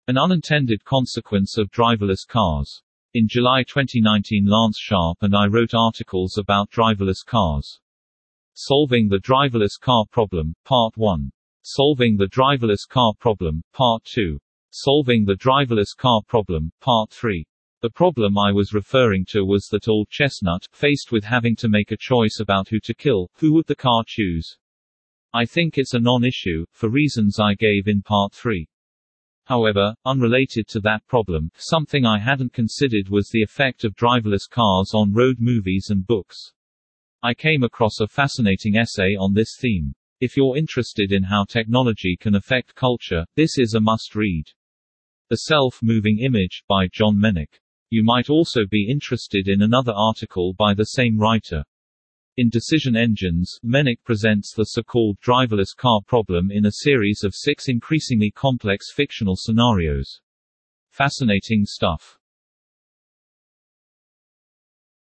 An unintended consequence of driverless cars. In July 2019, Lance Sharp and I wrote articles about driverless cars. Solving the driverless car problem, Part 1. Solving the driverless car problem, Part 2. Solving the driverless car problem, Part 3. The problem I was referring to was that Old Chestnut, faced with having to make a choice about who to kill, who would the car choose? I think it's a non-issue, for reasons I gave in Part 3. However, unrelated to that problem, something I hadn't considered was the effect of driverless cars on road movies and books. I came across a fascinating essay on this theme. If you're interested in how technology can affect culture, this is a must-read. The Self-Moving Image, by John Menick. You might also be interested in another article by the same writer. In Decision Engines, Menick presents the so-called driverless car problem in a series of 6 increasingly complex fictional scenarios. Fascinating stuff.